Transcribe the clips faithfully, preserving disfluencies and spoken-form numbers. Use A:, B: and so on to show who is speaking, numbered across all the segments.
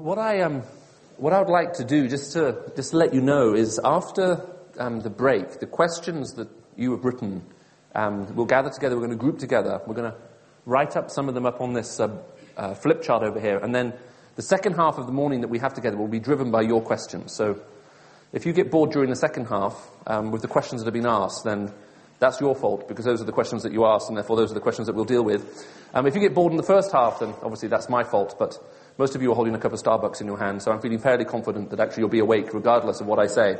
A: What I um, what I would like to do, just to just to let you know, is after um, the break, the questions that you have written, um, we'll gather together. We're going to group together. We're going to write up some of them up on this uh, uh, flip chart over here, and then the second half of the morning that we have together will be driven by your questions. So, if you get bored during the second half um, with the questions that have been asked, then that's your fault, because those are the questions that you asked, and therefore those are the questions that we'll deal with. Um, if you get bored in the first half, then obviously that's my fault, but most of you are holding a cup of Starbucks in your hand, so I'm feeling fairly confident that actually you'll be awake regardless of what I say.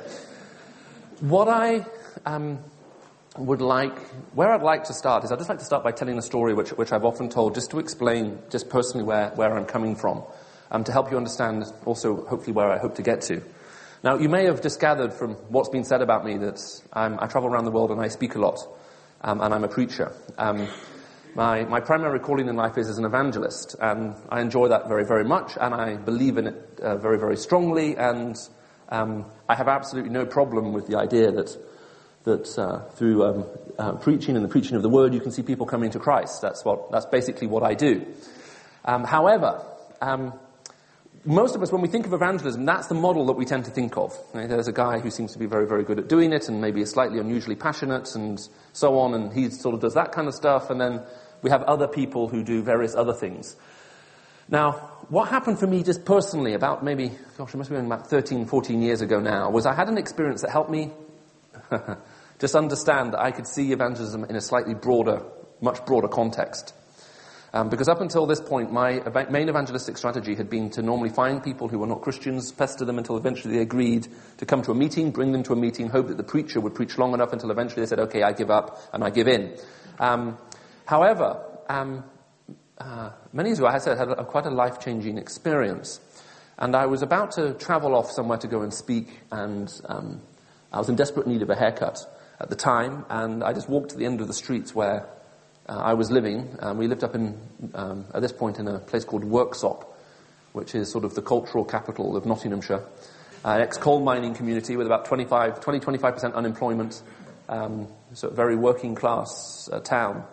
A: What I um, would like, where I'd like to start is I'd just like to start by telling a story which, which I've often told, just to explain just personally where, where I'm coming from, um, to help you understand also hopefully where I hope to get to. Now, you may have just gathered from what's been said about me that I'm, I travel around the world and I speak a lot, um, and I'm a preacher. Um, my, my primary calling in life is as an evangelist, and I enjoy that very, very much, and I believe in it uh, very, very strongly, and um, I have absolutely no problem with the idea that that uh, through um, uh, preaching and the preaching of the word, you can see people coming to Christ. That's what that's basically what I do. Um, however, um, most of us, when we think of evangelism, that's the model that we tend to think of. Right? There's a guy who seems to be very, very good at doing it and maybe is slightly unusually passionate and so on, and he sort of does that kind of stuff, and then we have other people who do various other things. Now, what happened for me just personally about maybe, gosh, it must have been about thirteen, fourteen years ago now, was I had an experience that helped me just understand that I could see evangelism in a slightly broader, much broader context. Um, because up until this point, my main evangelistic strategy had been to normally find people who were not Christians, pester them until eventually they agreed to come to a meeting, bring them to a meeting, hope that the preacher would preach long enough until eventually they said, okay, I give up and I give in. Um, however, um, uh, many years ago, I said, I had a, quite a life-changing experience. And I was about to travel off somewhere to go and speak, and um, I was in desperate need of a haircut at the time, and I just walked to the end of the streets where Uh, I was living. Um, we lived up in, um, at this point, in a place called Worksop, which is sort of the cultural capital of Nottinghamshire. Uh, an ex-coal mining community with about twenty-five, twenty, twenty-five percent unemployment. Um, so a very working class uh, town.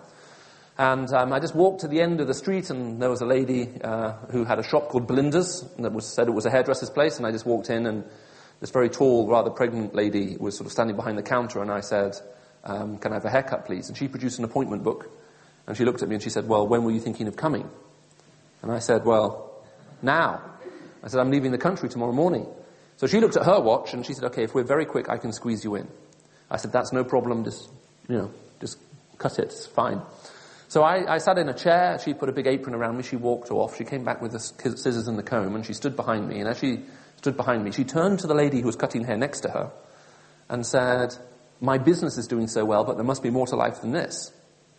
A: And um, I just walked to the end of the street, and there was a lady uh, who had a shop called Belinda's that was said it was a hairdresser's place, and I just walked in, and this very tall, rather pregnant lady was sort of standing behind the counter, and I said, um, can I have a haircut, please? And she produced an appointment book. And she looked at me and she said, well, when were you thinking of coming? And I said, well, now. I said, I'm leaving the country tomorrow morning. So she looked at her watch and she said, okay, if we're very quick, I can squeeze you in. I said, that's no problem, just, you know, just cut it, it's fine. So I, I sat in a chair, she put a big apron around me, she walked off, she came back with the scissors and the comb, and she stood behind me. And as she stood behind me, she turned to the lady who was cutting hair next to her and said, my business is doing so well, but there must be more to life than this.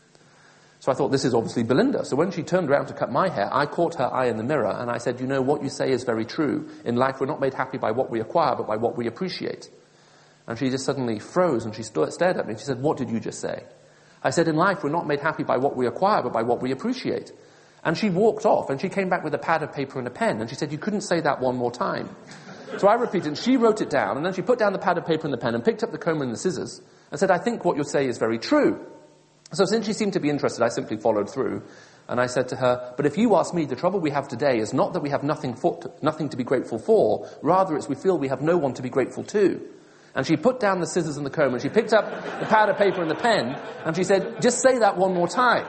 A: So I thought, this is obviously Belinda. So when she turned around to cut my hair, I caught her eye in the mirror, and I said, you know, what you say is very true. In life, we're not made happy by what we acquire, but by what we appreciate. And she just suddenly froze, and she st- stared at me, and she said, what did you just say? I said, in life, we're not made happy by what we acquire, but by what we appreciate. And she walked off, and she came back with a pad of paper and a pen, and she said, you couldn't say that one more time. So I repeated, and she wrote it down, and then she put down the pad of paper and the pen, and picked up the comb and the scissors, and said, I think what you say is very true. So since she seemed to be interested, I simply followed through. And I said to her, but if you ask me, the trouble we have today is not that we have nothing for, nothing to be grateful for, rather it's we feel we have no one to be grateful to. And she put down the scissors and the comb, and she picked up the pad of paper and the pen, and she said, just say that one more time.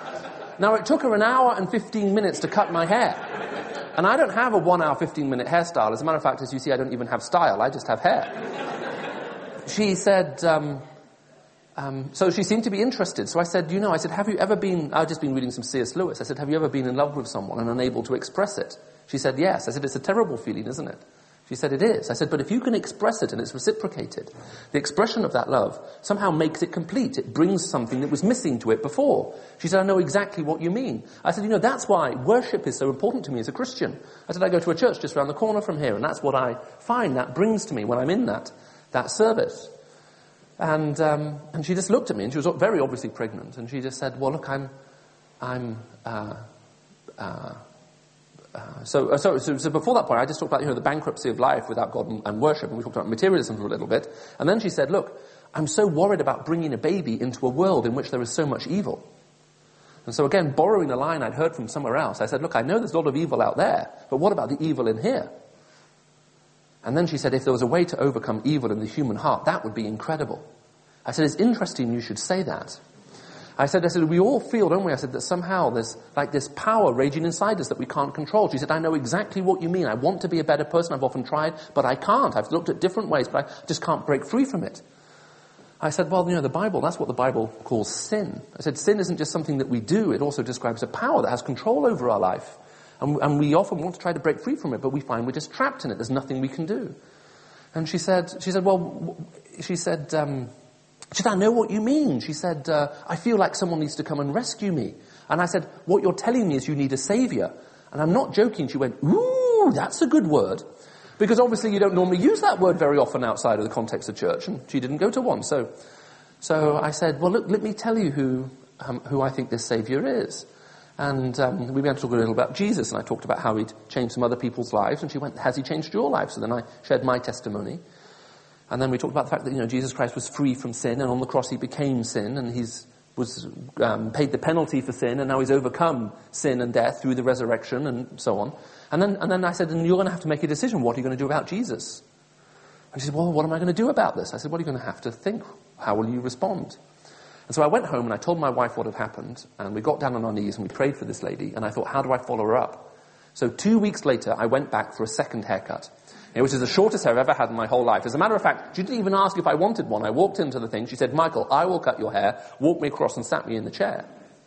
A: Now, it took her an hour and fifteen minutes to cut my hair. And I don't have a one hour, fifteen minute hairstyle. As a matter of fact, as you see, I don't even have style, I just have hair. She said, um... Um, so she seemed to be interested. So I said, you know, I said, have you ever been, I'd just been reading some C S Lewis. I said, have you ever been in love with someone and unable to express it? She said, yes. I said, it's a terrible feeling, isn't it? She said, it is. I said, but if you can express it and it's reciprocated, the expression of that love somehow makes it complete. It brings something that was missing to it before. She said, I know exactly what you mean. I said, you know, that's why worship is so important to me as a Christian. I said, I go to a church just around the corner from here, and that's what I find that brings to me when I'm in that, that service. And um, and she just looked at me, and she was very obviously pregnant, and she just said, well, look, I'm, I'm, uh, uh, uh, so, so, so, so before that point, I just talked about, you know, the bankruptcy of life without God and, and worship, and we talked about materialism for a little bit, and then she said, look, I'm so worried about bringing a baby into a world in which there is so much evil. And so again, borrowing a line I'd heard from somewhere else, I said, look, I know there's a lot of evil out there, but what about the evil in here? And then she said, if there was a way to overcome evil in the human heart, that would be incredible. I said, it's interesting you should say that. I said, I said, we all feel, don't we? I said, that somehow there's like this power raging inside us that we can't control. She said, I know exactly what you mean. I want to be a better person. I've often tried, but I can't. I've looked at different ways, but I just can't break free from it. I said, well, you know, the Bible, that's what the Bible calls sin. I said, sin isn't just something that we do. It also describes a power that has control over our life. And, and we often want to try to break free from it, but we find we're just trapped in it. There's nothing we can do. And she said, she said, well, she said, um, she said, I know what you mean. She said, uh, I feel like someone needs to come and rescue me. And I said, what you're telling me is you need a savior. And I'm not joking. She went, ooh, that's a good word. Because obviously you don't normally use that word very often outside of the context of church, and she didn't go to one. So, so I said, well, look, let me tell you who, um, who I think this Saviour is. And um, we began to talk a little about Jesus, and I talked about how he'd changed some other people's lives, and she went, has he changed your life? So then I shared my testimony. And then we talked about the fact that, you know, Jesus Christ was free from sin, and on the cross he became sin, and he's was um, paid the penalty for sin, and now he's overcome sin and death through the resurrection, and so on. And then, and then I said, and you're going to have to make a decision. What are you going to do about Jesus? And she said, well, what am I going to do about this? I said, well, you're going to have to think. How will you respond? And so I went home and I told my wife what had happened, and we got down on our knees and we prayed for this lady, and I thought, how do I follow her up? So two weeks later, I went back for a second haircut, which is the shortest hair I've ever had in my whole life. As a matter of fact, she didn't even ask if I wanted one. I walked into the thing. She said, Michael, I will cut your hair, walked me across and sat me in the chair.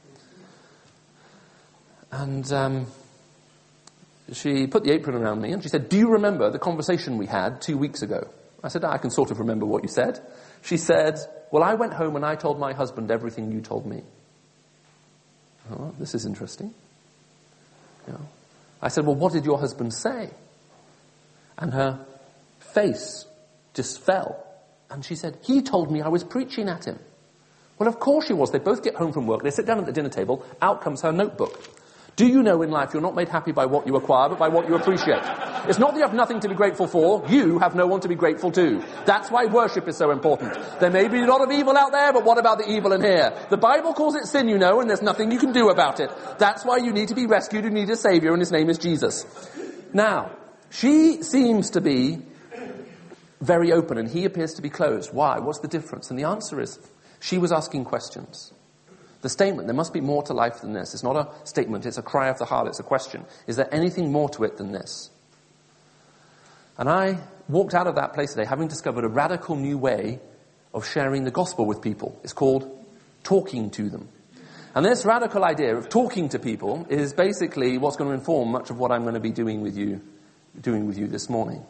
A: And um, she put the apron around me and she said, do you remember the conversation we had two weeks ago? I said, I can sort of remember what you said. She said, well, I went home and I told my husband everything you told me. Oh, this is interesting. You know, I said, well, what did your husband say? And her face just fell. And she said, he told me I was preaching at him. Well, of course she was. They both get home from work. They sit down at the dinner table. Out comes her notebook. Do you know in life you're not made happy by what you acquire, but by what you appreciate? It's not that you have nothing to be grateful for. You have no one to be grateful to. That's why worship is so important. There may be a lot of evil out there, but what about the evil in here? The Bible calls it sin, you know, and there's nothing you can do about it. That's why you need to be rescued. You need a savior, and his name is Jesus. Now, she seems to be very open, and he appears to be closed. Why? What's the difference? And the answer is, she was asking questions. The statement, there must be more to life than this. It's not a statement, it's a cry of the heart, it's a question. Is there anything more to it than this? And I walked out of that place today having discovered a radical new way of sharing the gospel with people. It's called talking to them. And this radical idea of talking to people is basically what's going to inform much of what I'm going to be doing with you, doing with you this morning.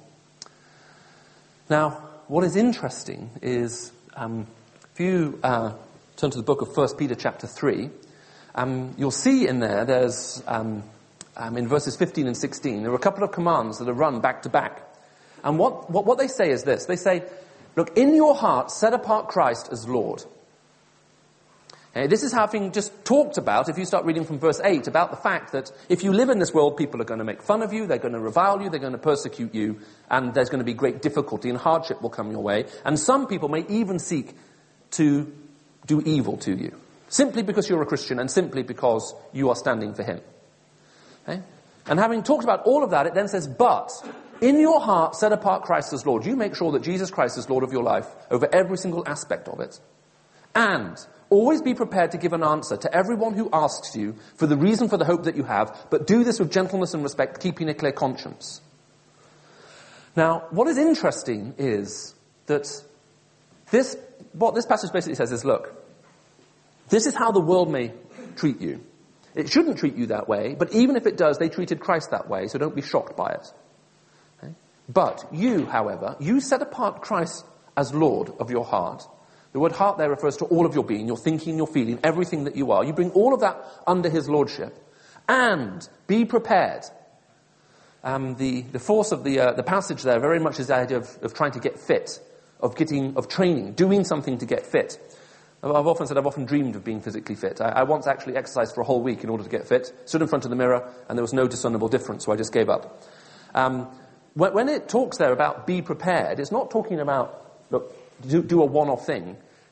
A: Now, what is interesting is, um, if you uh, turn to the book of First Peter chapter three, um, you'll see in there, there's, um, um, in verses fifteen and sixteen, there are a couple of commands that are run back to back. And what, what, what they say is this. They say, look, in your heart, set apart Christ as Lord. Okay, this is having just talked about, if you start reading from verse eight, about the fact that if you live in this world, people are going to make fun of you, they're going to revile you, they're going to persecute you, and there's going to be great difficulty and hardship will come your way. And some people may even seek to do evil to you, simply because you're a Christian and simply because you are standing for him. Okay? And having talked about all of that, it then says, but in your heart set apart Christ as Lord. You make sure that Jesus Christ is Lord of your life over every single aspect of it. And always be prepared to give an answer to everyone who asks you for the reason for the hope that you have, but do this with gentleness and respect, keeping a clear conscience. Now, what is interesting is that this, what this passage basically says is, look, this is how the world may treat you. It shouldn't treat you that way, but even if it does, they treated Christ that way, so don't be shocked by it. Okay? But you, however, you set apart Christ as Lord of your heart. The word heart there refers to all of your being, your thinking, your feeling, everything that you are. You bring all of that under his lordship. And be prepared. Um, the, the force of the, uh, the passage there very much is the idea of, of trying to get fit, of getting, of training, doing something to get fit. I've often said I've often dreamed of being physically fit. I, I once actually exercised for a whole week in order to get fit, stood in front of the mirror, and there was no discernible difference, so I just gave up. Um, when, when it talks there about be prepared, it's not talking about, look, do, do a one-off thing.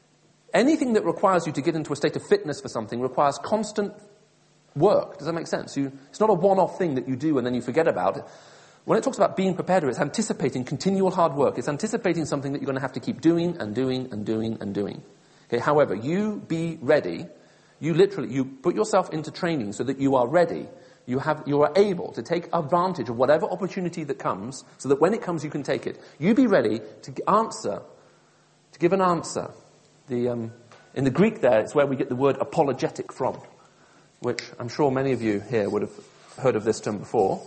A: Anything that requires you to get into a state of fitness for something requires constant work. Does that make sense? You, it's not a one-off thing that you do and then you forget about it. When it talks about being prepared, it's anticipating continual hard work. It's anticipating something that you're going to have to keep doing and doing and doing and doing. Okay, however, you be ready. You literally, you put yourself into training so that you are ready. You have, you are able to take advantage of whatever opportunity that comes so that when it comes you can take it. You be ready to answer, to give an answer. The, um, in the Greek there, it's where we get the word apologetic from, which I'm sure many of you here would have heard of this term before.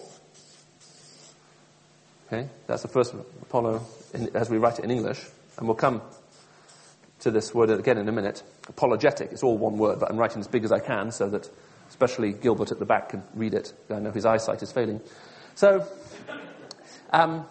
A: Okay, that's the first Apollo in, as we write it in English, and we'll come to this word again in a minute. Apologetic, it's all one word, but I'm writing as big as I can so that especially Gilbert at the back can read it. I know his eyesight is failing. So, um,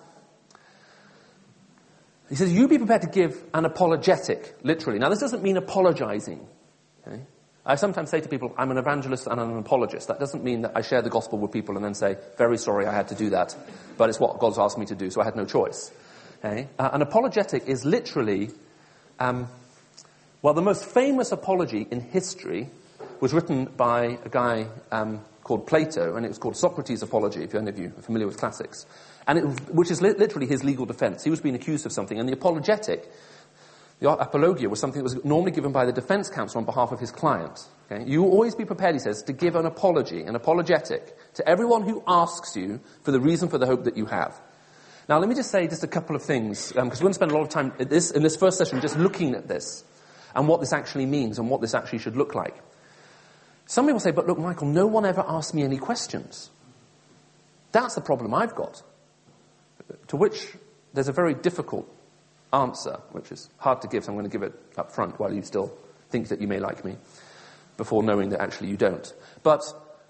A: he says, you be prepared to give an apologetic, literally. Now, this doesn't mean apologizing. Okay? I sometimes say to people, I'm an evangelist and I'm an apologist. That doesn't mean that I share the gospel with people and then say, very sorry I had to do that, but it's what God's asked me to do, so I had no choice. Okay? Uh, an apologetic is literally, um, well, the most famous apology in history was written by a guy um, called Plato, and it was called Socrates' Apology, if any of you are familiar with classics, and it, which is li- literally his legal defense. He was being accused of something, and the apologetic, the apologia, was something that was normally given by the defense counsel on behalf of his client. Okay? You always be prepared, he says, to give an apology, an apologetic, to everyone who asks you for the reason for the hope that you have. Now, let me just say just a couple of things, because um, we're going to spend a lot of time at this, in this first session just looking at this, and what this actually means, and what this actually should look like. Some people say, but look, Michael, no one ever asked me any questions. That's the problem I've got. To which there's a very difficult answer, which is hard to give, so I'm going to give it up front while you still think that you may like me, before knowing that actually you don't. But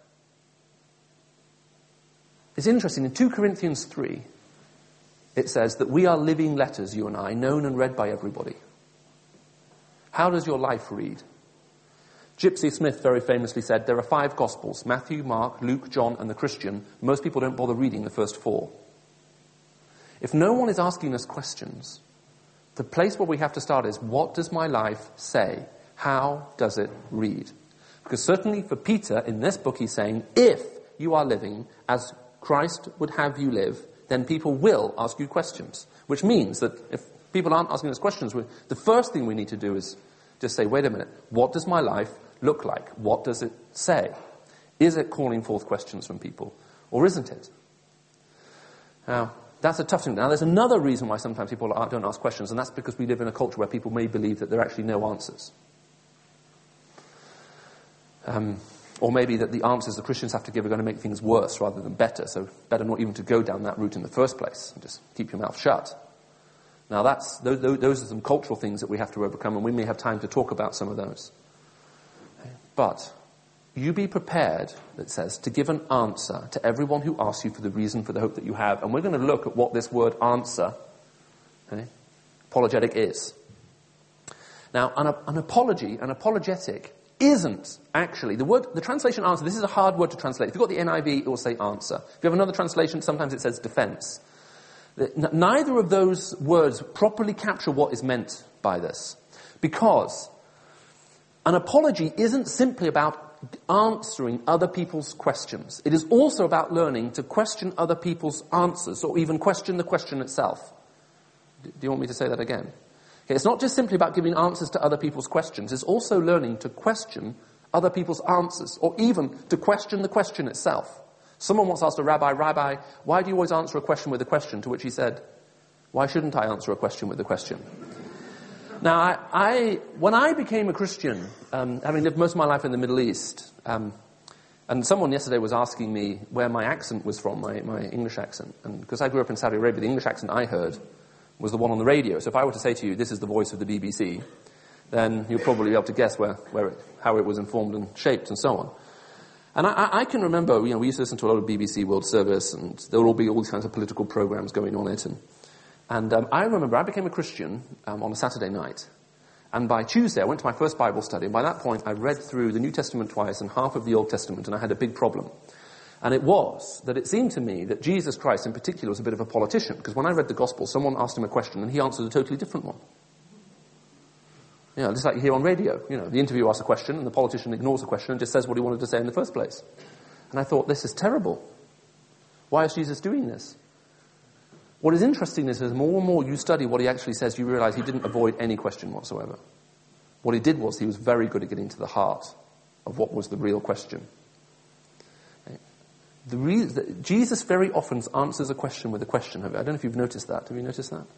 A: it's interesting, in Second Corinthians three, it says that we are living letters, you and I, known and read by everybody. How does your life read? Gypsy Smith very famously said, there are five Gospels, Matthew, Mark, Luke, John, and the Christian. Most people don't bother reading the first four. If no one is asking us questions, the place where we have to start is, what does my life say? How does it read? Because certainly for Peter, in this book, he's saying, if you are living as Christ would have you live, then people will ask you questions. Which means that if people aren't asking us questions, the first thing we need to do is just say, wait a minute, what does my life look like? What does it say? Is it calling forth questions from people? Or isn't it? Now, that's a tough thing. Now, there's another reason why sometimes people don't ask questions, and that's because we live in a culture where people may believe that there are actually no answers. Um, or maybe that the answers the Christians have to give are going to make things worse rather than better, so better not even to go down that route in the first place, and just keep your mouth shut. Now, that's those, those are some cultural things that we have to overcome, and we may have time to talk about some of those. But you be prepared, it says, to give an answer to everyone who asks you for the reason for the hope that you have. And we're going to look at what this word answer, okay, apologetic, is. Now, an, an apology, an apologetic, isn't actually, the word, the translation answer, this is a hard word to translate. If you've got the N I V, it will say answer. If you have another translation, sometimes it says defense. Neither of those words properly capture what is meant by this. Because an apology isn't simply about answering other people's questions. It is also about learning to question other people's answers, or even question the question itself. Do you want me to say that again? Okay, it's not just simply about giving answers to other people's questions. It's also learning to question other people's answers, or even to question the question itself. Someone once asked a rabbi, Rabbi, why do you always answer a question with a question? To which he said, why shouldn't I answer a question with a question? Now, I, I, when I became a Christian, um, having lived most of my life in the Middle East, um, and someone yesterday was asking me where my accent was from, my, my English accent. And because I grew up in Saudi Arabia, the English accent I heard was the one on the radio. So if I were to say to you, this is the voice of the B B C, then you'll probably be able to guess where, where it, how it was informed and shaped and so on. And I, I can remember, you know, we used to listen to a lot of B B C World Service, and there would all be all these kinds of political programs going on it. And, and um, I remember I became a Christian um, on a Saturday night. And by Tuesday, I went to my first Bible study, and by that point, I read through the New Testament twice and half of the Old Testament, and I had a big problem. And it was that it seemed to me that Jesus Christ in particular was a bit of a politician, because when I read the Gospel, someone asked him a question, and he answered a totally different one. You know, just like you hear on radio. You know, the interviewer asks a question and the politician ignores the question and just says what he wanted to say in the first place. And I thought, this is terrible. Why is Jesus doing this? What is interesting is as more and more you study what he actually says, you realize he didn't avoid any question whatsoever. What he did was he was very good at getting to the heart of what was the real question. The re- the, Jesus very often answers a question with a question. I don't know if you've noticed that. Have you noticed that?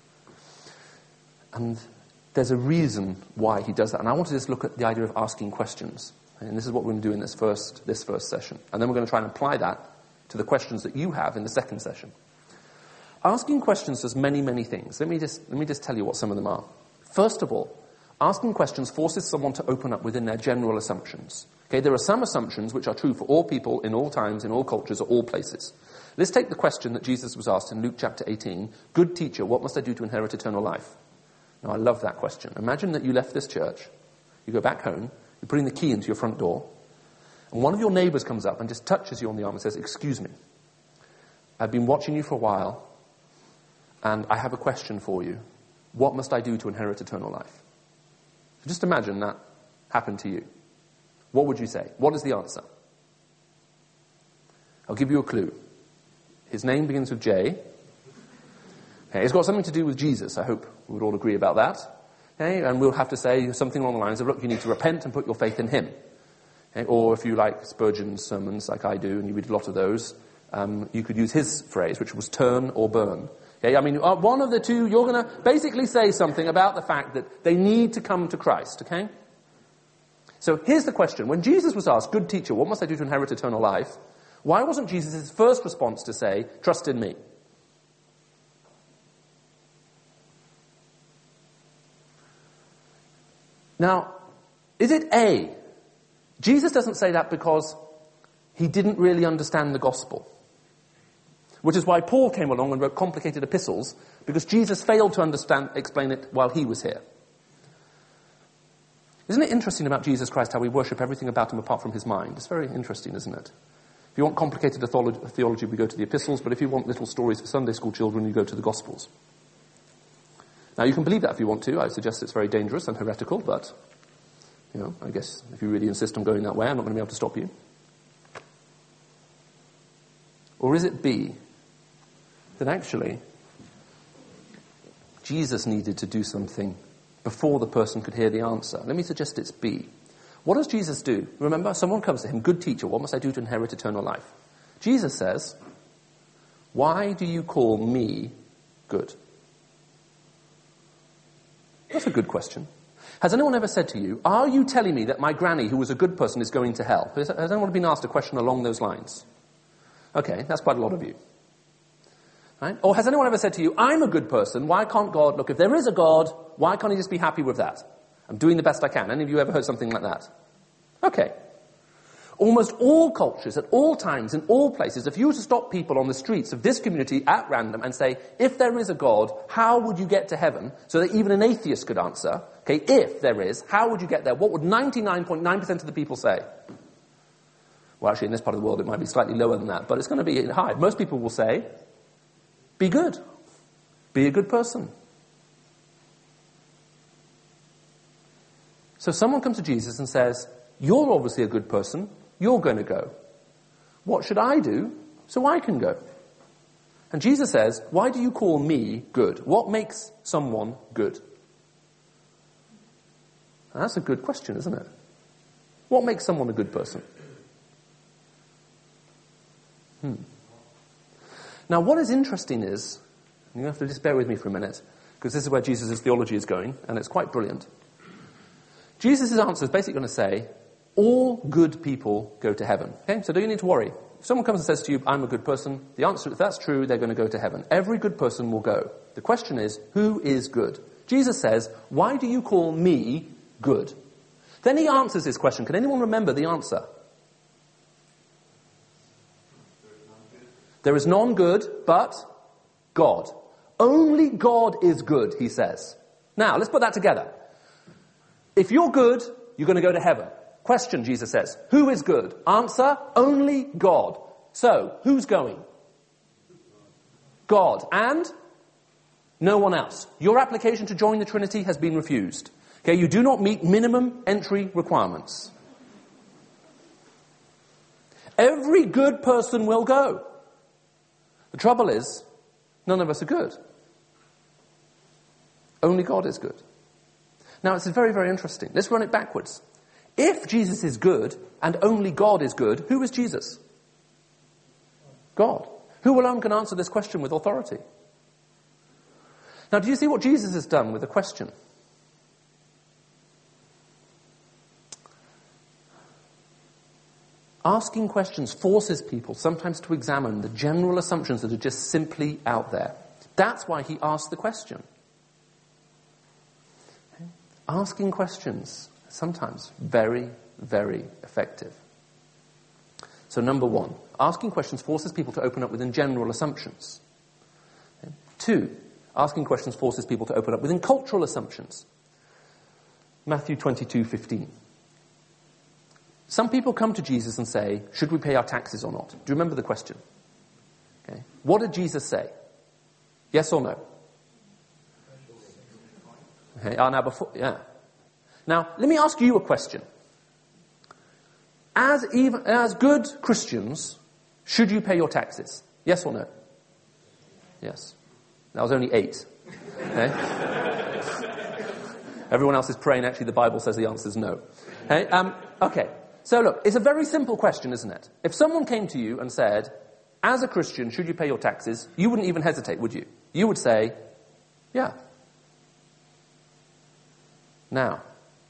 A: And there's a reason why he does that. And I want to just look at the idea of asking questions. And this is what we're going to do in this first, this first session. And then we're going to try and apply that to the questions that you have in the second session. Asking questions does many, many things. Let me just, let me just tell you what some of them are. First of all, asking questions forces someone to open up within their general assumptions. Okay, there are some assumptions which are true for all people, in all times, in all cultures, at all places. Let's take the question that Jesus was asked in Luke chapter eighteen. Good teacher, what must I do to inherit eternal life? Now, I love that question. Imagine that you left this church, you go back home, you're putting the key into your front door, and one of your neighbors comes up and just touches you on the arm and says, excuse me, I've been watching you for a while, and I have a question for you. What must I do to inherit eternal life? So just imagine that happened to you. What would you say? What is the answer? I'll give you a clue. His name begins with J. Okay, it's got something to do with Jesus. I hope we would all agree about that. Okay, and we'll have to say something along the lines of, look, you need to repent and put your faith in him. Okay, or if you like Spurgeon's sermons, like I do, and you read a lot of those, um, you could use his phrase, which was turn or burn. Okay, I mean, one of the two, you're going to basically say something about the fact that they need to come to Christ, okay? So here's the question. When Jesus was asked, good teacher, what must I do to inherit eternal life? Why wasn't Jesus' first response to say, trust in me? Now, is it A? Jesus doesn't say that because he didn't really understand the gospel. Which is why Paul came along and wrote complicated epistles, because Jesus failed to understand, explain it while he was here. Isn't it interesting about Jesus Christ how we worship everything about him apart from his mind? It's very interesting, isn't it? If you want complicated theology, we go to the epistles, but if you want little stories for Sunday school children, you go to the Gospels. Now, you can believe that if you want to. I suggest it's very dangerous and heretical, but, you know, I guess if you really insist on going that way, I'm not going to be able to stop you. Or is it B? That actually, Jesus needed to do something before the person could hear the answer. Let me suggest it's B. What does Jesus do? Remember, someone comes to him, good teacher, what must I do to inherit eternal life? Jesus says, why do you call me good? That's a good question. Has anyone ever said to you, are you telling me that my granny, who was a good person, is going to hell? Has, has anyone been asked a question along those lines? Okay, that's quite a lot of you. Right? Or has anyone ever said to you, I'm a good person, why can't God, look, if there is a God, why can't he just be happy with that? I'm doing the best I can. Any of you ever heard something like that? Okay. Almost all cultures, at all times, in all places, if you were to stop people on the streets of this community at random and say, if there is a God, how would you get to heaven? So that even an atheist could answer, okay, if there is, how would you get there? What would ninety-nine point nine percent of the people say? Well, actually, in this part of the world, it might be slightly lower than that, but it's going to be high. Most people will say, be good. Be a good person. So someone comes to Jesus and says, you're obviously a good person, you're going to go. What should I do so I can go? And Jesus says, why do you call me good? What makes someone good? And that's a good question, isn't it? What makes someone a good person? Hmm. Now, what is interesting is, and you have to just bear with me for a minute, because this is where Jesus' theology is going, and it's quite brilliant. Jesus' answer is basically going to say, all good people go to heaven. Okay, so don't you need to worry. If someone comes and says to you, I'm a good person, the answer, if that's true, they're going to go to heaven. Every good person will go. The question is, who is good? Jesus says, why do you call me good? Then he answers this question. Can anyone remember the answer? There is none good but God. Only God is good, he says. Now, let's put that together. If you're good, you're going to go to heaven. Question, Jesus says. Who is good? Answer, only God. So, who's going? God. And no one else. Your application to join the Trinity has been refused. Okay, you do not meet minimum entry requirements. Every good person will go. The trouble is, none of us are good. Only God is good. Now, it's very, very interesting. Let's run it backwards. If Jesus is good, and only God is good, who is Jesus? God. Who alone can answer this question with authority? Now, do you see what Jesus has done with the question? Asking questions forces people sometimes to examine the general assumptions that are just simply out there. That's why he asked the question. Asking questions, sometimes very, very effective. So number one, asking questions forces people to open up within general assumptions. Two, asking questions forces people to open up within cultural assumptions. Matthew twenty-two fifteen. Some people come to Jesus and say, should we pay our taxes or not? Do you remember the question? Okay. What did Jesus say? Yes or no? Okay. Ah, now before, yeah. Now, let me ask you a question. As even, as good Christians, should you pay your taxes? Yes or no? Yes. That was only eight. Okay. Everyone else is praying. Actually, the Bible says the answer is no. Okay. Um, okay. So look, it's a very simple question, isn't it? If someone came to you and said, as a Christian, should you pay your taxes? You wouldn't even hesitate, would you? You would say, yeah. Now,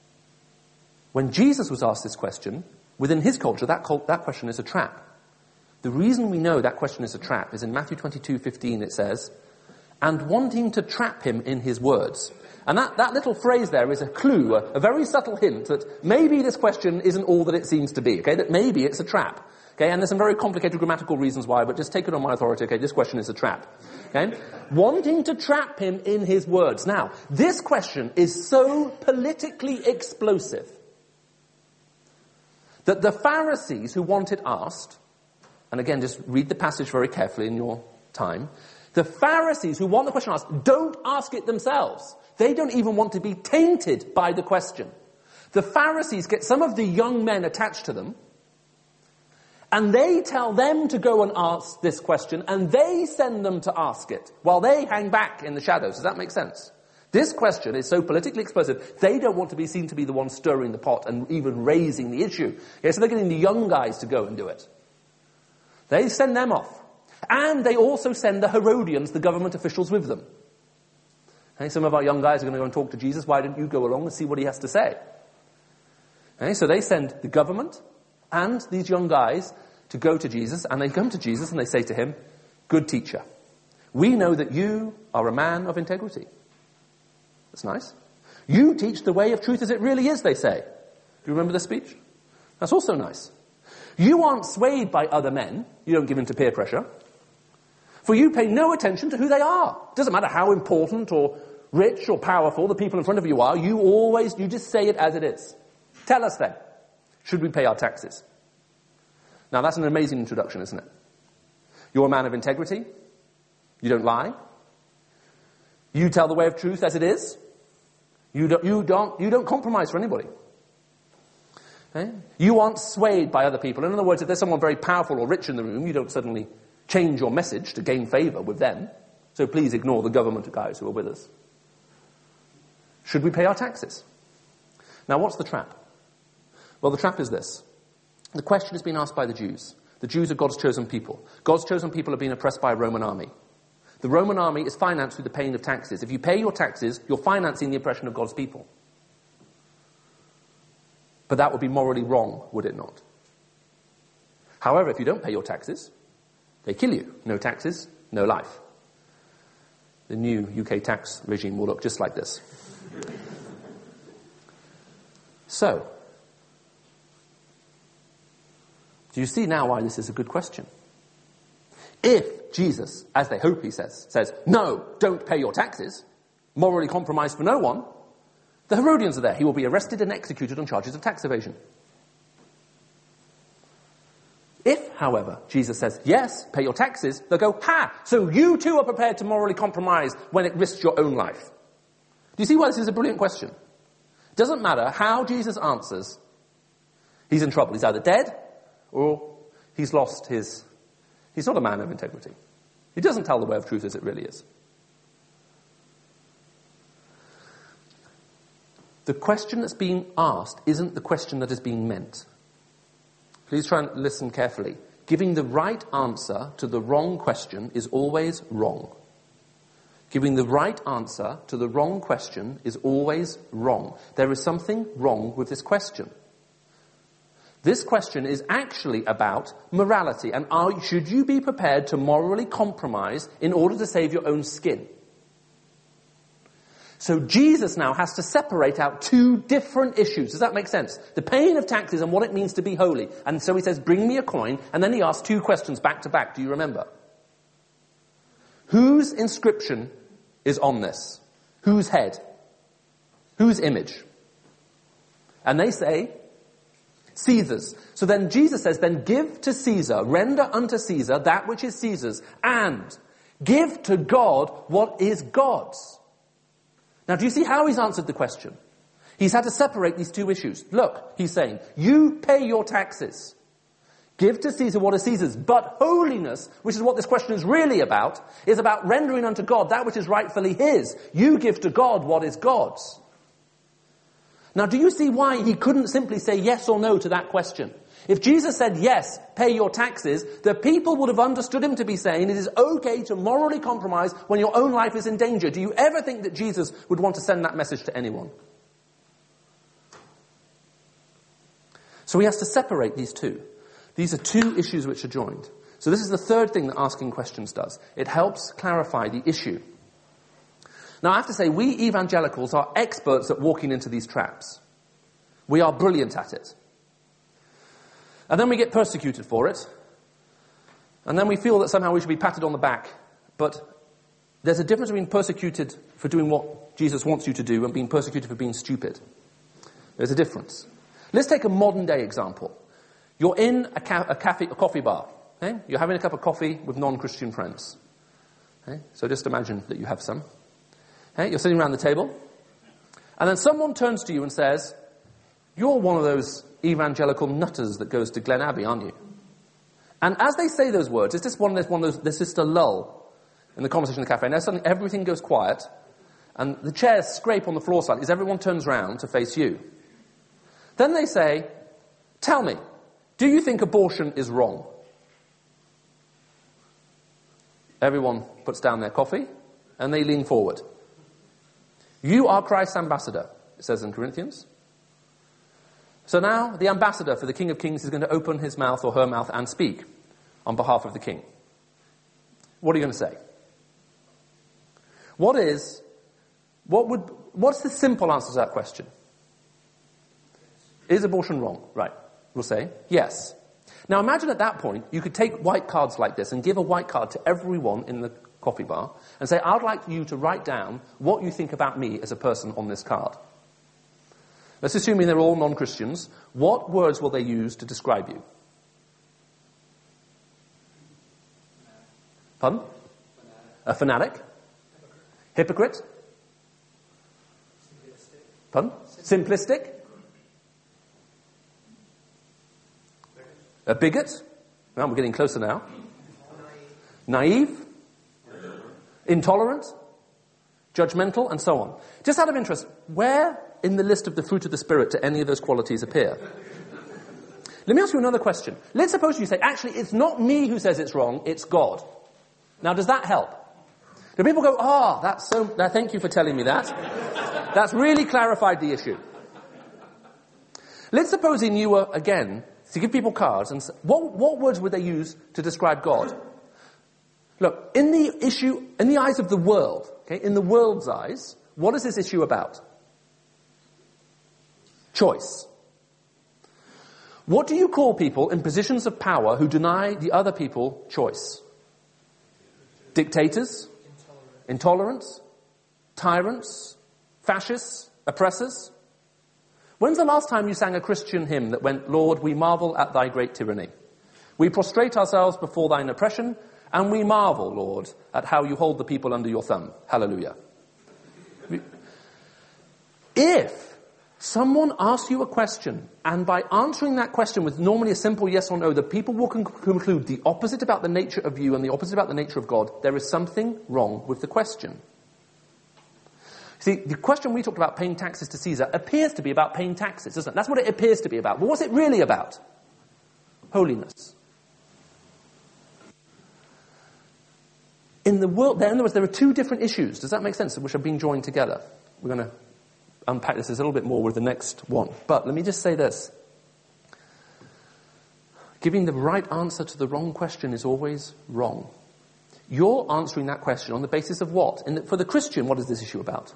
A: when Jesus was asked this question, within his culture, that, cult, that question is a trap. The reason we know that question is a trap is in Matthew twenty-two fifteen it says, and wanting to trap him in his words. And that, that little phrase there is a clue, a, a very subtle hint that maybe this question isn't all that it seems to be, okay? That maybe it's a trap, okay? And there's some very complicated grammatical reasons why, but just take it on my authority, okay? This question is a trap, okay? Wanting to trap him in his words. Now, this question is so politically explosive that the Pharisees who want it asked, and again, just read the passage very carefully in your time, the Pharisees who want the question asked don't ask it themselves. They don't even want to be tainted by the question. The Pharisees get some of the young men attached to them, and they tell them to go and ask this question, and they send them to ask it, while they hang back in the shadows. Does that make sense? This question is so politically explosive, they don't want to be seen to be the ones stirring the pot and even raising the issue. Okay, so they're getting the young guys to go and do it. They send them off. And they also send the Herodians, the government officials, with them. Okay, some of our young guys are going to go and talk to Jesus. Why don't you go along and see what he has to say? Okay, so they send the government and these young guys to go to Jesus, and they come to Jesus and they say to him, good teacher, we know that you are a man of integrity. That's nice. You teach the way of truth as it really is, they say. Do you remember the speech? That's also nice. You aren't swayed by other men. You don't give in to peer pressure. For you pay no attention to who they are. It doesn't matter how important or rich or powerful the people in front of you are. You always, you just say it as it is. Tell us then, should we pay our taxes? Now that's an amazing introduction, isn't it? You're a man of integrity. You don't lie. You tell the way of truth as it is. You don't, you don't, you don't compromise for anybody. Okay? You aren't swayed by other people. In other words, if there's someone very powerful or rich in the room, you don't suddenly change your message to gain favor with them. So please ignore the government guys who are with us. Should we pay our taxes? Now, what's the trap? Well, the trap is this. The question has been asked by the Jews. The Jews are God's chosen people. God's chosen people are being oppressed by a Roman army. The Roman army is financed through the paying of taxes. If you pay your taxes, you're financing the oppression of God's people. But that would be morally wrong, would it not? However, if you don't pay your taxes, they kill you. No taxes, no life. The new U K tax regime will look just like this. So, do you see now why this is a good question? If Jesus, as they hope he says, says, no, don't pay your taxes, morally compromised for no one, the Herodians are there. He will be arrested and executed on charges of tax evasion. If, however, Jesus says, yes, pay your taxes, they'll go, ha, so you too are prepared to morally compromise when it risks your own life. Do you see why this is a brilliant question? It doesn't matter how Jesus answers, he's in trouble. He's either dead or he's lost his... He's not a man of integrity. He doesn't tell the way of truth as it really is. The question that's being asked isn't the question that is being meant. Please try and listen carefully. Giving the right answer to the wrong question is always wrong. Giving the right answer to the wrong question is always wrong. There is something wrong with this question. This question is actually about morality, and are, should you be prepared to morally compromise in order to save your own skin? So Jesus now has to separate out two different issues. Does that make sense? The paying of taxes and what it means to be holy. And so he says, bring me a coin, and then he asks two questions back to back. Do you remember? Whose inscription is on this? Whose head? Whose image? And they say, Caesar's. So then Jesus says, then give to Caesar, render unto Caesar that which is Caesar's, and give to God what is God's. Now, do you see how he's answered the question? He's had to separate these two issues. Look, he's saying, you pay your taxes. Give to Caesar what is Caesar's. But holiness, which is what this question is really about, is about rendering unto God that which is rightfully his. You give to God what is God's. Now, do you see why he couldn't simply say yes or no to that question? If Jesus said, yes, pay your taxes, the people would have understood him to be saying it is okay to morally compromise when your own life is in danger. Do you ever think that Jesus would want to send that message to anyone? So he has to separate these two. These are two issues which are joined. So this is the third thing that asking questions does. It helps clarify the issue. Now I have to say, we evangelicals are experts at walking into these traps. We are brilliant at it. And then we get persecuted for it. And then we feel that somehow we should be patted on the back. But there's a difference between persecuted for doing what Jesus wants you to do and being persecuted for being stupid. There's a difference. Let's take a modern day example. You're in a, ca- a, cafe, a coffee bar. Okay? You're having a cup of coffee with non-Christian friends. Okay? So just imagine that you have some. Okay? You're sitting around the table. And then someone turns to you and says, you're one of those evangelical nutters that goes to Glen Abbey, aren't you? And as they say those words, it's just one of those, one of those, there's just a lull in the conversation in the cafe. Now suddenly everything goes quiet, and the chairs scrape on the floor slightly as everyone turns round to face you. Then they say, tell me, do you think abortion is wrong? Everyone puts down their coffee, and they lean forward. You are Christ's ambassador, it says in Corinthians. So now the ambassador for the King of Kings is going to open his mouth or her mouth and speak on behalf of the king. What are you going to say? What is, what would, what's the simple answer to that question? Is abortion wrong? Right. We'll say, yes. Now imagine at that point, you could take white cards like this and give a white card to everyone in the coffee bar and say, I'd like you to write down what you think about me as a person on this card. Let's assume they're all non-Christians. What words will they use to describe you? Pardon? A fanatic? Hypocrite? Pardon? Simplistic? A bigot? Well, we're getting closer now. Naive? Intolerant? Judgmental? And so on. Just out of interest, where in the list of the fruit of the Spirit do any of those qualities appear? Let me ask you another question. Let's suppose you say, actually, it's not me who says it's wrong, it's God. Now, does that help? Do people go, ah, oh, that's so, now, thank you for telling me that. That's really clarified the issue. Let's suppose you were, again, to give people cards, and say, what, what words would they use to describe God? Look, in the issue, in the eyes of the world, okay, in the world's eyes, what is this issue about? Choice. What do you call people in positions of power who deny the other people choice? Dictators? Intolerance? Tyrants? Fascists? Oppressors? When's the last time you sang a Christian hymn that went, Lord, we marvel at thy great tyranny. We prostrate ourselves before thine oppression, and we marvel, Lord, at how you hold the people under your thumb. Hallelujah. If Someone asks you a question, and by answering that question with normally a simple yes or no, the people will con- conclude the opposite about the nature of you and the opposite about the nature of God. There is something wrong with the question. See, the question we talked about, paying taxes to Caesar, appears to be about paying taxes, doesn't it? That's what it appears to be about. But what's it really about? Holiness. In the world, in other words, there are two different issues. Does that make sense? Which are being joined together. We're going to unpack this a little bit more with the next one. But let me just say this. Giving the right answer to the wrong question is always wrong. You're answering that question on the basis of what? And for the Christian, what is this issue about?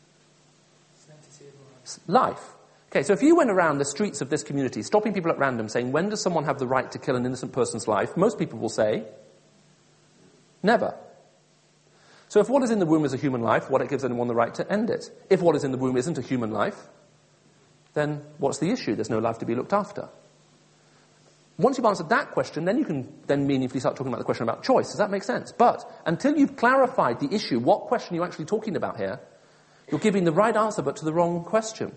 A: Life. Okay, so if you went around the streets of this community, stopping people at random, saying, when does someone have the right to kill an innocent person's life? Most people will say, never. So if what is in the womb is a human life, what it gives anyone the right to end it? If what is in the womb isn't a human life, then what's the issue? There's no life to be looked after. Once you've answered that question, then you can then meaningfully start talking about the question about choice. Does that make sense? But until you've clarified the issue, what question are you actually talking about here, you're giving the right answer but to the wrong question.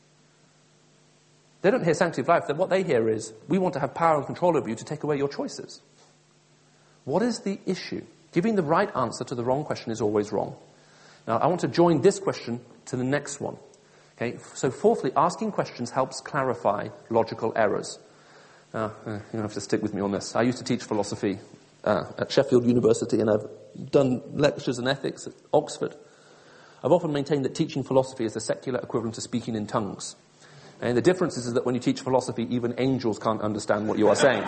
A: They don't hear sanctity of life. What they hear is, we want to have power and control over you to take away your choices. What is the issue? Giving the right answer to the wrong question is always wrong. Now, I want to join this question to the next one. Okay. So fourthly, asking questions helps clarify logical errors. Uh, you're going to have to stick with me on this. I used to teach philosophy uh, at Sheffield University, and I've done lectures in ethics at Oxford. I've often maintained that teaching philosophy is the secular equivalent to speaking in tongues. And the difference is, is that when you teach philosophy, even angels can't understand what you are saying.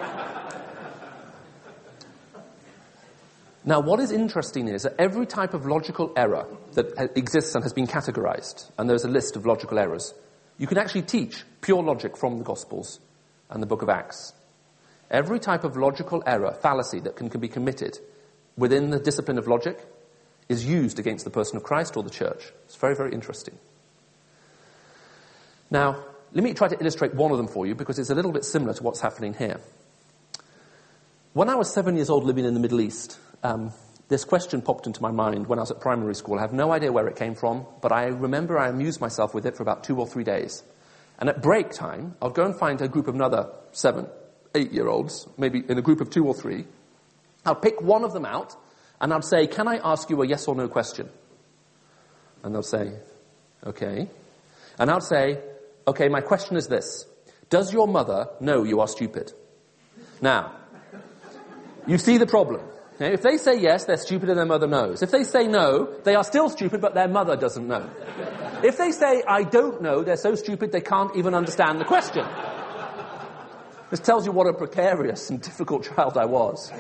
A: Now, what is interesting is that every type of logical error that exists and has been categorized, and there's a list of logical errors, you can actually teach pure logic from the Gospels and the book of Acts. Every type of logical error, fallacy that can, can be committed within the discipline of logic is used against the person of Christ or the church. It's very, very interesting. Now, let me try to illustrate one of them for you because it's a little bit similar to what's happening here. When I was seven years old living in the Middle East, um, this question popped into my mind when I was at primary school. I have no idea where it came from, but I remember I amused myself with it for about two or three days. And at break time, I'll go and find a group of another seven, eight-year-olds, maybe in a group of two or three. I'll pick one of them out, and I'll say, can I ask you a yes or no question? And they'll say, okay. And I'll say, okay, my question is this. Does your mother know you are stupid? Now, you see the problem. Okay? If they say yes, they're stupid and their mother knows. If they say no, they are still stupid, but their mother doesn't know. If they say, I don't know, they're so stupid they can't even understand the question. This tells you what a precarious and difficult child I was.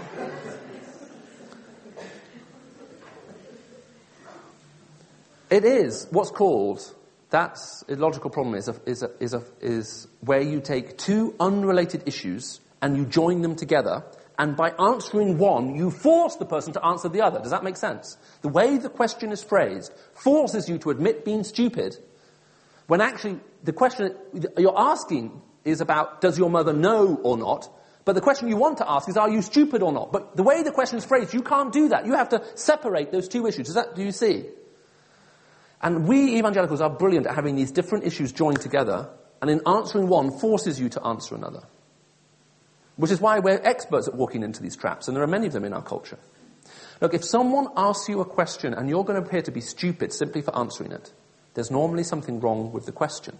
A: It is what's called, that's a logical problem, is, a, is, a, is, a, is where you take two unrelated issues and you join them together, and by answering one, you force the person to answer the other. Does that make sense? The way the question is phrased forces you to admit being stupid, when actually the question you're asking is about, does your mother know or not? But the question you want to ask is, are you stupid or not? But the way the question is phrased, you can't do that. You have to separate those two issues. Does that, do you see? And we evangelicals are brilliant at having these different issues joined together, and in answering one forces you to answer another. Which is why we're experts at walking into these traps, and there are many of them in our culture. Look, if someone asks you a question and you're going to appear to be stupid simply for answering it, there's normally something wrong with the question.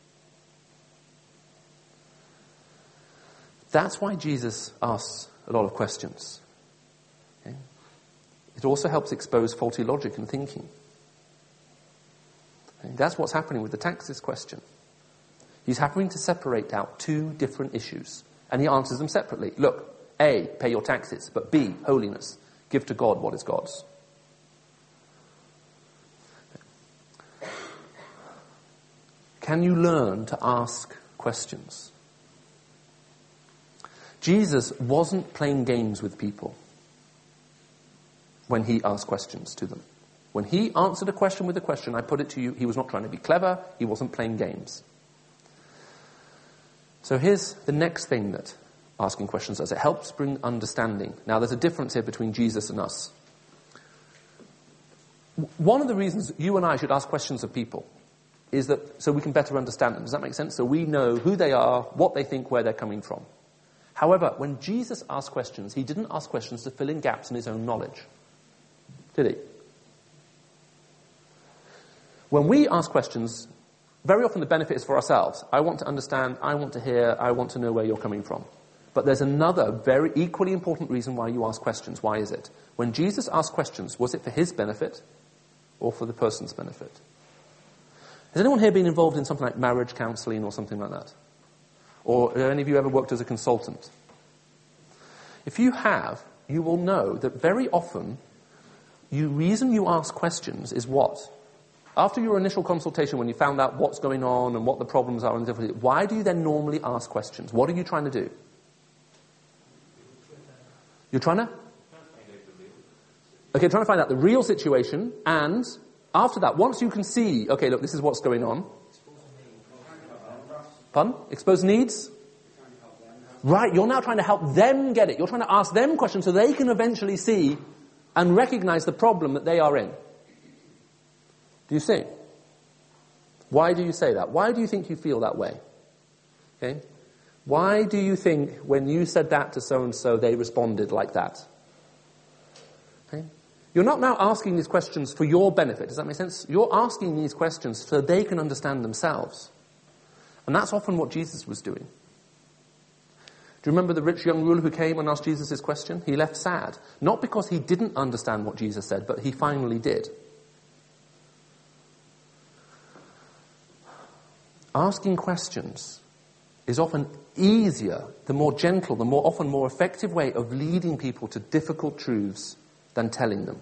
A: That's why Jesus asks a lot of questions. Okay? It also helps expose faulty logic and thinking. Okay? That's what's happening with the taxes question. He's having to separate out two different issues. And he answers them separately. Look, A, pay your taxes, but B, holiness. Give to God what is God's. Can you learn to ask questions? Jesus wasn't playing games with people when he asked questions to them. When he answered a question with a question, I put it to you, he was not trying to be clever, he wasn't playing games. So here's the next thing that asking questions does. It helps bring understanding. Now, there's a difference here between Jesus and us. One of the reasons you and I should ask questions of people is that so we can better understand them. Does that make sense? So we know who they are, what they think, where they're coming from. However, when Jesus asked questions, he didn't ask questions to fill in gaps in his own knowledge. Did he? When we ask questions, very often the benefit is for ourselves. I want to understand, I want to hear, I want to know where you're coming from. But there's another very equally important reason why you ask questions. Why is it? When Jesus asked questions, was it for his benefit or for the person's benefit? Has anyone here been involved in something like marriage counseling or something like that? Or have any of you ever worked as a consultant? If you have, you will know that very often the reason you ask questions is what? After your initial consultation, when you found out what's going on and what the problems are and the difficulties, why do you then normally ask questions? What are you trying to do? You're trying to? Okay, trying to find out the real situation, and after that, once you can see, okay, look, this is what's going on. Pardon? Expose needs? Right, you're now trying to help them get it. You're trying to ask them questions so they can eventually see and recognize the problem that they are in. Do you see? Why do you say that? Why do you think you feel that way? Okay? Why do you think when you said that to so-and-so, they responded like that? Okay? You're not now asking these questions for your benefit. Does that make sense? You're asking these questions so they can understand themselves. And that's often what Jesus was doing. Do you remember the rich young ruler who came and asked Jesus this question? He left sad. Not because he didn't understand what Jesus said, but he finally did. Asking questions is often easier, the more gentle, the more often more effective way of leading people to difficult truths than telling them.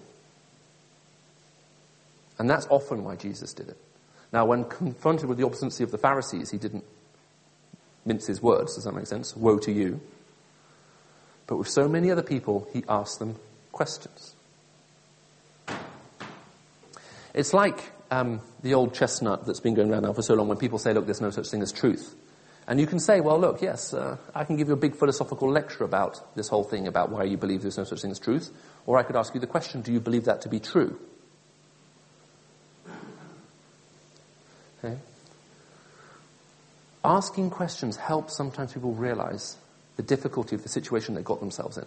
A: And that's often why Jesus did it. Now, when confronted with the obstinacy of the Pharisees, he didn't mince his words. Does that make sense? Woe to you. But with so many other people, he asked them questions. It's like um, the old chestnut that's been going around now for so long when people say, look, there's no such thing as truth. And you can say, well, look, yes, uh, I can give you a big philosophical lecture about this whole thing, about why you believe there's no such thing as truth. Or I could ask you the question, do you believe that to be true? Okay. Asking questions helps sometimes people realize the difficulty of the situation they got themselves in.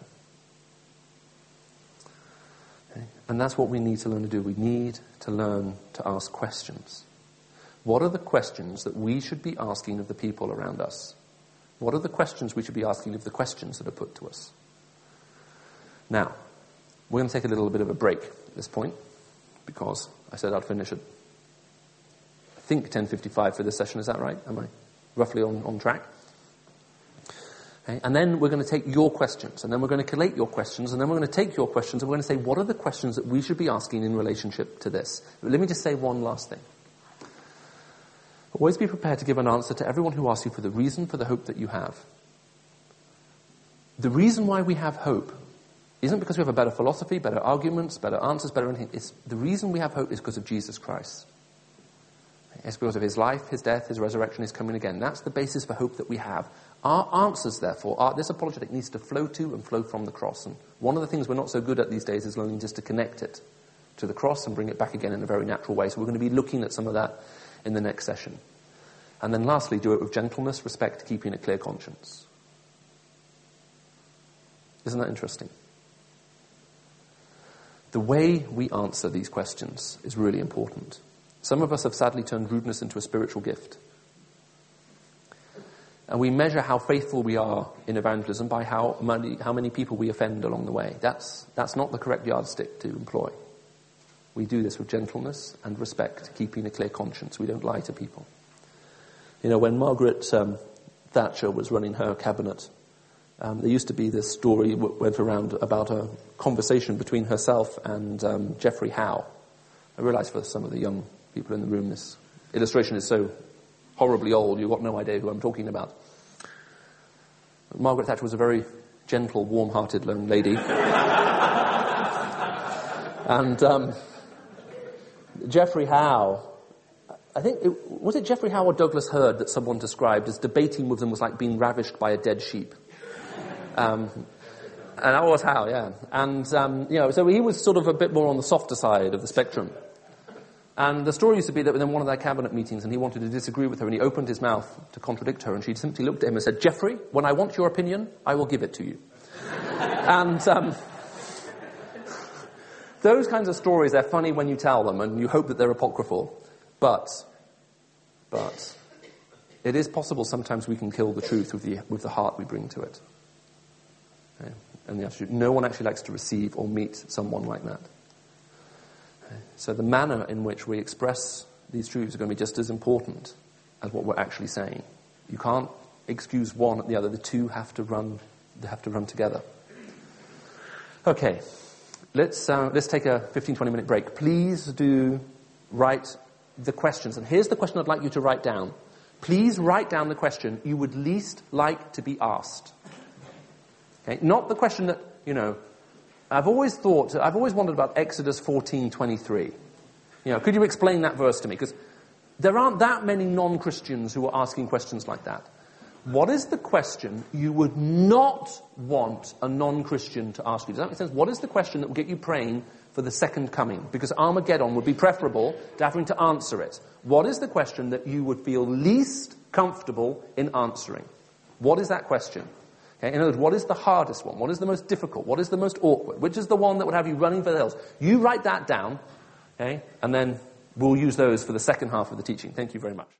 A: Okay. And that's what we need to learn to do. We need to learn to ask questions. What are the questions that we should be asking of the people around us? What are the questions we should be asking of the questions that are put to us? Now, we're going to take a little bit of a break at this point, because I said I'd finish at, I think, ten fifty-five for this session. Is that right? Am I roughly on, on track? Okay. And then we're going to take your questions, and then we're going to collate your questions, and then we're going to take your questions, and we're going to say, what are the questions that we should be asking in relationship to this? But let me just say one last thing. Always be prepared to give an answer to everyone who asks you for the reason for the hope that you have. The reason why we have hope isn't because we have a better philosophy, better arguments, better answers, better anything. It's, the reason we have hope is because of Jesus Christ. It's because of his life, his death, his resurrection, his coming again. That's the basis for hope that we have. Our answers, therefore, are, this apologetic needs to flow to and flow from the cross. And one of the things we're not so good at these days is learning just to connect it to the cross and bring it back again in a very natural way. So we're going to be looking at some of that in the next session. And then lastly, do it with gentleness, respect, keeping a clear conscience. Isn't that interesting? The way we answer these questions is really important. Some of us have sadly turned rudeness into a spiritual gift. And we measure how faithful we are in evangelism by how many, how many people we offend along the way. That's, that's not the correct yardstick to employ. We do this with gentleness and respect, keeping a clear conscience. We don't lie to people. You know, when Margaret um, Thatcher was running her cabinet, um, there used to be this story that went around about a conversation between herself and um, Geoffrey Howe. I realise for some of the young people in the room, this illustration is so horribly old, you've got no idea who I'm talking about. But Margaret Thatcher was a very gentle, warm-hearted young lady. and um, Geoffrey Howe, I think, it, was it Geoffrey Howe or Douglas Hurd that someone described as debating with them was like being ravished by a dead sheep. Um, and that was Howe, yeah. And, um, you know, so he was sort of a bit more on the softer side of the spectrum. And the story used to be that in one of their cabinet meetings, and he wanted to disagree with her, and he opened his mouth to contradict her, and she simply looked at him and said, "Geoffrey, when I want your opinion, I will give it to you." And um, those kinds of stories, they're funny when you tell them, and you hope that they're apocryphal. But, but, it is possible sometimes we can kill the truth with the, with the heart we bring to it. Okay? And the attitude, no one actually likes to receive or meet someone like that. Okay? So the manner in which we express these truths are going to be just as important as what we're actually saying. You can't excuse one at the other. The two have to run, they have to run together. Okay. Let's, uh, let's take a fifteen, twenty minute break. Please do write the questions. And here's the question I'd like you to write down. Please write down the question you would least like to be asked. Okay? Not the question that, you know, I've always thought, I've always wondered about Exodus fourteen twenty-three. You know, could you explain that verse to me? Because there aren't that many non-Christians who are asking questions like that. What is the question you would not want a non-Christian to ask you? Does that make sense? What is the question that will get you praying for the second coming? Because Armageddon would be preferable to having to answer it. What is the question that you would feel least comfortable in answering? What is that question? Okay, in other words, what is the hardest one? What is the most difficult? What is the most awkward? Which is the one that would have you running for the hills? You write that down, okay, and then we'll use those for the second half of the teaching. Thank you very much.